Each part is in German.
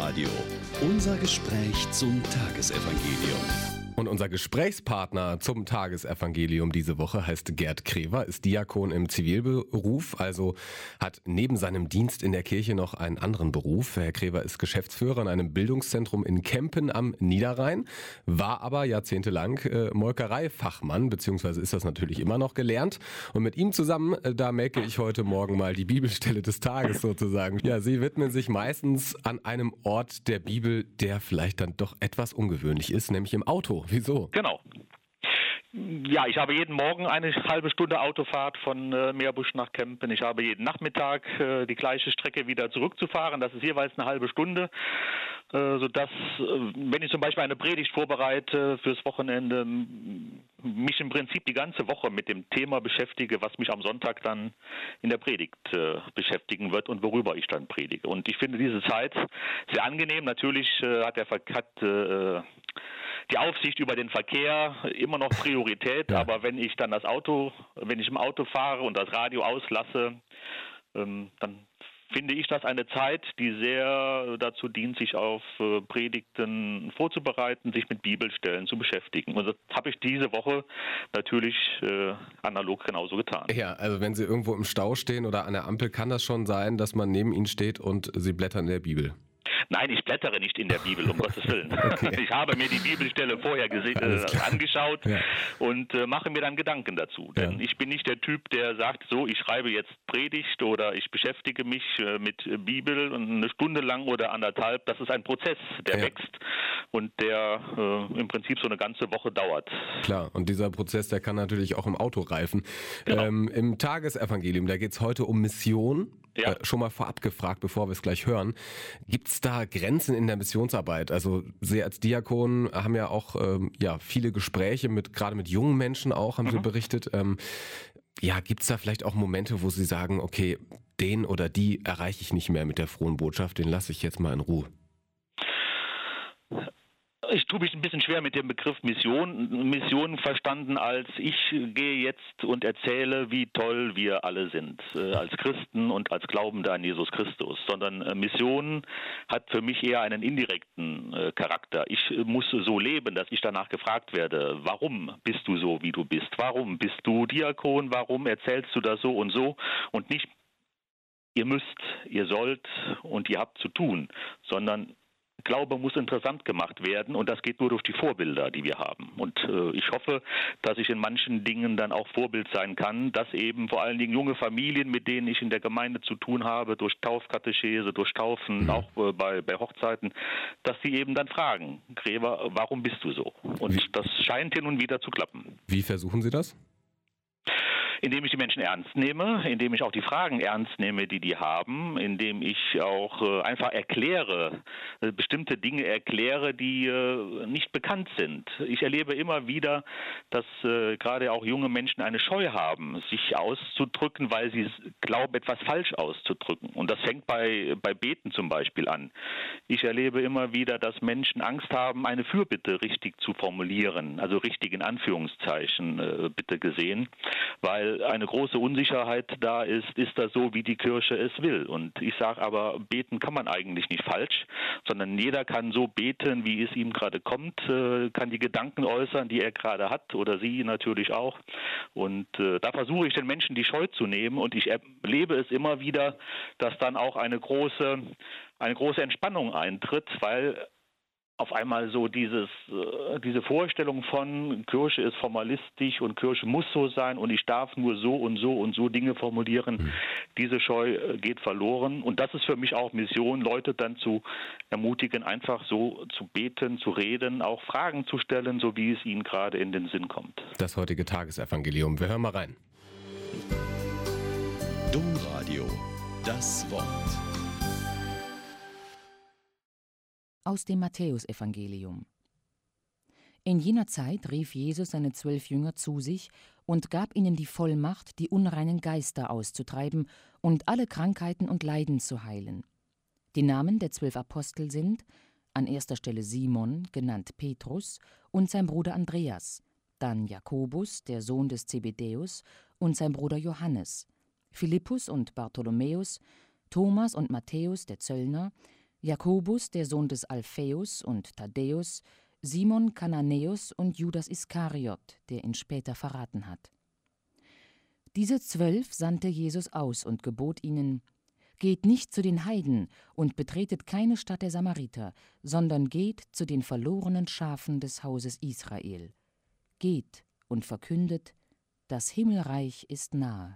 Domradio. Unser Gespräch zum Tagesevangelium. Und unser Gesprächspartner zum Tagesevangelium diese Woche heißt Gerd Krewer, ist Diakon im Zivilberuf, also hat neben seinem Dienst in der Kirche noch einen anderen Beruf. Herr Krewer ist Geschäftsführer in einem Bildungszentrum in Kempen am Niederrhein, war aber jahrzehntelang Molkereifachmann, beziehungsweise ist das natürlich immer noch gelernt. Und mit ihm zusammen, da melke ich heute Morgen mal die Bibelstelle des Tages sozusagen. Ja, Sie widmen sich meistens an einem Ort der Bibel, der vielleicht dann doch etwas ungewöhnlich ist, nämlich im Auto. Wieso? Genau. Ja, ich habe jeden Morgen eine halbe Stunde Autofahrt von Meerbusch nach Kempen. Ich habe jeden Nachmittag die gleiche Strecke wieder zurückzufahren. Das ist jeweils eine halbe Stunde, sodass, wenn ich zum Beispiel eine Predigt vorbereite fürs Wochenende, mich im Prinzip die ganze Woche mit dem Thema beschäftige, was mich am Sonntag dann in der Predigt beschäftigen wird und worüber ich dann predige. Und ich finde diese Zeit sehr angenehm. Natürlich hat die Aufsicht über den Verkehr immer noch Priorität, ja. Aber wenn ich im Auto fahre und das Radio auslasse, dann finde ich das eine Zeit, die sehr dazu dient, sich auf Predigten vorzubereiten, sich mit Bibelstellen zu beschäftigen. Und das habe ich diese Woche natürlich analog genauso getan. Ja, also wenn Sie irgendwo im Stau stehen oder an der Ampel, kann das schon sein, dass man neben Ihnen steht und Sie blättern in der Bibel? Nein, ich blättere nicht in der Bibel, um Gottes Willen. Okay. Ich habe mir die Bibelstelle vorher angeschaut, ja. Und mache mir dann Gedanken dazu. Denn ich bin nicht der Typ, der sagt, so, ich schreibe jetzt Predigt oder ich beschäftige mich mit Bibel und eine Stunde lang oder anderthalb. Das ist ein Prozess, der wächst und der im Prinzip so eine ganze Woche dauert. Klar, und dieser Prozess, der kann natürlich auch im Auto reifen. Genau. Im Tagesevangelium, da geht es heute um Mission. Ja. Schon mal vorab gefragt, bevor wir es gleich hören. Gibt es da Grenzen in der Missionsarbeit? Also Sie als Diakon haben ja auch viele Gespräche gerade mit jungen Menschen auch, haben Sie berichtet. Gibt es da vielleicht auch Momente, wo Sie sagen, okay, den oder die erreiche ich nicht mehr mit der frohen Botschaft, den lasse ich jetzt mal in Ruhe? Ich tue mich ein bisschen schwer mit dem Begriff Mission. Mission verstanden als ich gehe jetzt und erzähle, wie toll wir alle sind, als Christen und als Glaubende an Jesus Christus. Sondern Mission hat für mich eher einen indirekten Charakter. Ich muss so leben, dass ich danach gefragt werde, warum bist du so, wie du bist? Warum bist du Diakon? Warum erzählst du das so? Und nicht, ihr müsst, ihr sollt und ihr habt zu tun, sondern Glaube muss interessant gemacht werden und das geht nur durch die Vorbilder, die wir haben. Und ich hoffe, dass ich in manchen Dingen dann auch Vorbild sein kann, dass eben vor allen Dingen junge Familien, mit denen ich in der Gemeinde zu tun habe, durch Taufkatechese, durch Taufen, auch bei Hochzeiten, dass sie eben dann fragen, Krewer, warum bist du so? Und das scheint hin und wieder zu klappen. Wie versuchen Sie das? Indem ich die Menschen ernst nehme, indem ich auch die Fragen ernst nehme, die haben, indem ich auch einfach bestimmte Dinge erkläre, die nicht bekannt sind. Ich erlebe immer wieder, dass gerade auch junge Menschen eine Scheu haben, sich auszudrücken, weil sie glauben, etwas falsch auszudrücken. Und das fängt bei Beten zum Beispiel an. Ich erlebe immer wieder, dass Menschen Angst haben, eine Fürbitte richtig zu formulieren, also richtig in Anführungszeichen bitte gesehen, weil eine große Unsicherheit da ist das so, wie die Kirche es will. Und ich sage aber, beten kann man eigentlich nicht falsch, sondern jeder kann so beten, wie es ihm gerade kommt, kann die Gedanken äußern, die er gerade hat oder sie natürlich auch. Und da versuche ich den Menschen die Scheu zu nehmen und ich erlebe es immer wieder, dass dann auch eine große Entspannung eintritt, weil auf einmal so diese Vorstellung von Kirche ist formalistisch und Kirche muss so sein und ich darf nur so und so Dinge formulieren, diese Scheu geht verloren. Und das ist für mich auch Mission, Leute dann zu ermutigen, einfach so zu beten, zu reden, auch Fragen zu stellen, so wie es ihnen gerade in den Sinn kommt. Das heutige Tagesevangelium. Wir hören mal rein. Domradio, das Wort. Aus dem Matthäusevangelium. In jener Zeit rief Jesus seine 12 Jünger zu sich und gab ihnen die Vollmacht, die unreinen Geister auszutreiben und alle Krankheiten und Leiden zu heilen. Die Namen der 12 Apostel sind an erster Stelle Simon, genannt Petrus, und sein Bruder Andreas, dann Jakobus, der Sohn des Zebedäus, und sein Bruder Johannes, Philippus und Bartholomäus, Thomas und Matthäus, der Zöllner, Jakobus, der Sohn des Alphaeus und Thaddäus, Simon Kananäus und Judas Iskariot, der ihn später verraten hat. Diese 12 sandte Jesus aus und gebot ihnen: Geht nicht zu den Heiden und betretet keine Stadt der Samariter, sondern geht zu den verlorenen Schafen des Hauses Israel. Geht und verkündet: Das Himmelreich ist nahe.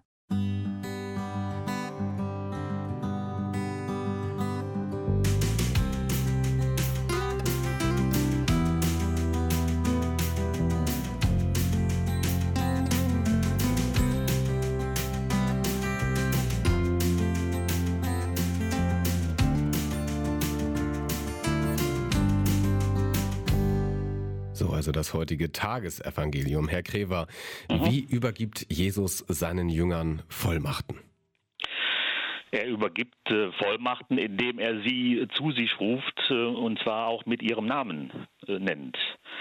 So, also das heutige Tagesevangelium. Herr Krever, wie übergibt Jesus seinen Jüngern Vollmachten? Er übergibt Vollmachten, indem er sie zu sich ruft, und zwar auch mit ihrem Namen nennt.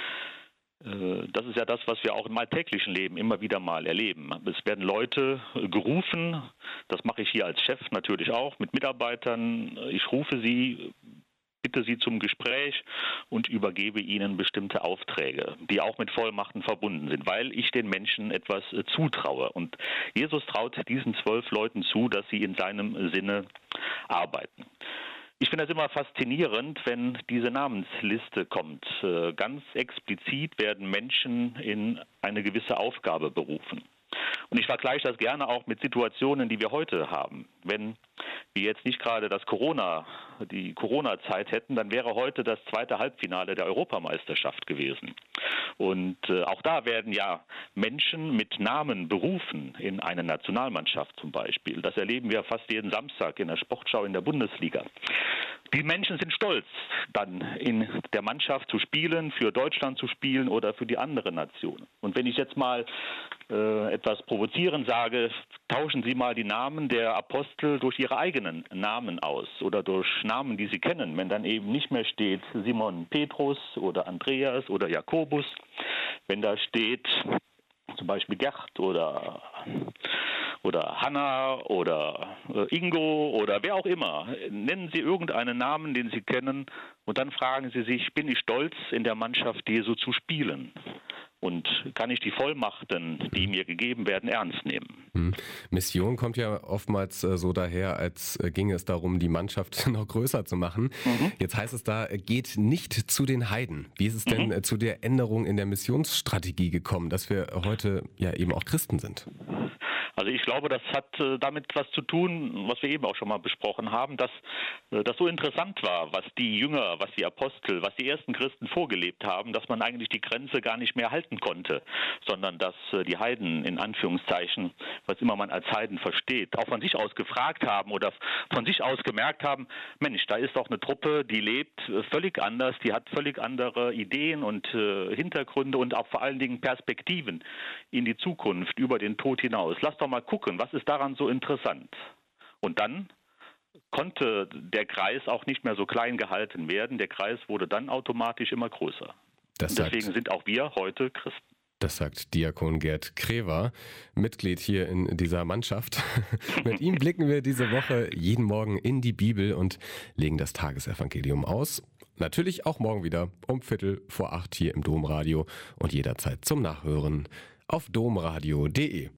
Das ist ja das, was wir auch im alltäglichen Leben immer wieder mal erleben. Es werden Leute gerufen, das mache ich hier als Chef natürlich auch, mit Mitarbeitern. Ich rufe sie, bitte sie zum Gespräch und übergebe ihnen bestimmte Aufträge, die auch mit Vollmachten verbunden sind, weil ich den Menschen etwas zutraue. Und Jesus traut diesen 12 Leuten zu, dass sie in seinem Sinne arbeiten. Ich finde das immer faszinierend, wenn diese Namensliste kommt. Ganz explizit werden Menschen in eine gewisse Aufgabe berufen. Und ich vergleiche das gerne auch mit Situationen, die wir heute haben. Wenn wir jetzt nicht gerade die Corona-Zeit hätten, dann wäre heute das zweite Halbfinale der Europameisterschaft gewesen. Und auch da werden ja Menschen mit Namen berufen in eine Nationalmannschaft zum Beispiel. Das erleben wir fast jeden Samstag in der Sportschau in der Bundesliga. Die Menschen sind stolz, dann in der Mannschaft zu spielen, für Deutschland zu spielen oder für die anderen Nationen. Und wenn ich jetzt mal etwas provozierend sage, tauschen Sie mal die Namen der Apostel durch ihre eigenen Namen aus oder durch Namen, die Sie kennen. Wenn dann eben nicht mehr steht Simon Petrus oder Andreas oder Jakobus, wenn da steht zum Beispiel Gerd oder Hanna oder Ingo oder wer auch immer. Nennen Sie irgendeinen Namen, den Sie kennen, und dann fragen Sie sich, bin ich stolz, in der Mannschaft Jesu zu spielen? Und kann ich die Vollmachten, die mir gegeben werden, ernst nehmen? Mission kommt ja oftmals so daher, als ginge es darum, die Mannschaft noch größer zu machen. Jetzt heißt es da, geht nicht zu den Heiden. Wie ist es denn zu der Änderung in der Missionsstrategie gekommen, dass wir heute ja eben auch Christen sind? Also ich glaube, das hat damit was zu tun, was wir eben auch schon mal besprochen haben, dass das so interessant war, was die Jünger, was die Apostel, was die ersten Christen vorgelebt haben, dass man eigentlich die Grenze gar nicht mehr halten konnte, sondern dass die Heiden, in Anführungszeichen, was immer man als Heiden versteht, auch von sich aus gefragt haben oder von sich aus gemerkt haben, Mensch, da ist doch eine Truppe, die lebt völlig anders, die hat völlig andere Ideen und Hintergründe und auch vor allen Dingen Perspektiven in die Zukunft, über den Tod hinaus. Lass doch mal gucken, was ist daran so interessant? Und dann konnte der Kreis auch nicht mehr so klein gehalten werden. Der Kreis wurde dann automatisch immer größer. Und deswegen sind auch wir heute Christen. Das sagt Diakon Gerd Krever, Mitglied hier in dieser Mannschaft. Mit ihm blicken wir diese Woche jeden Morgen in die Bibel und legen das Tagesevangelium aus. Natürlich auch morgen wieder um 7:15 hier im Domradio und jederzeit zum Nachhören auf domradio.de.